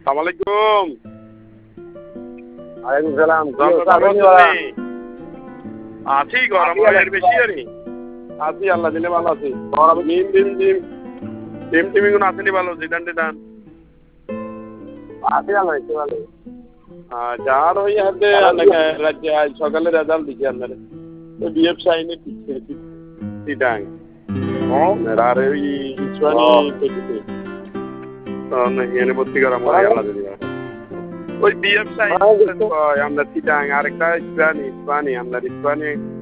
আলাইকুম। ওয়ালাইকুম সালাম। আছি গরম এর বেশি আরে আছি আল্লাহ দিলে ভালো আছি। গরম ডিম গুলো আসেনি ভালো জিদান টিদান আছি ভালো। যার ওই হাতে রাজ্যে আজ সকালে রেজাল্ট দিচ্ছে আপনার বিএফ সাইনে চিটাং আর ওই ইসমানি পেটিতে এনে ভর্তি করা মনে হয় আল্লাহ দিলে ওই বিএফ সাইন আমরা চিটাং আরেকটা ইসপানি আপনার ইসপানি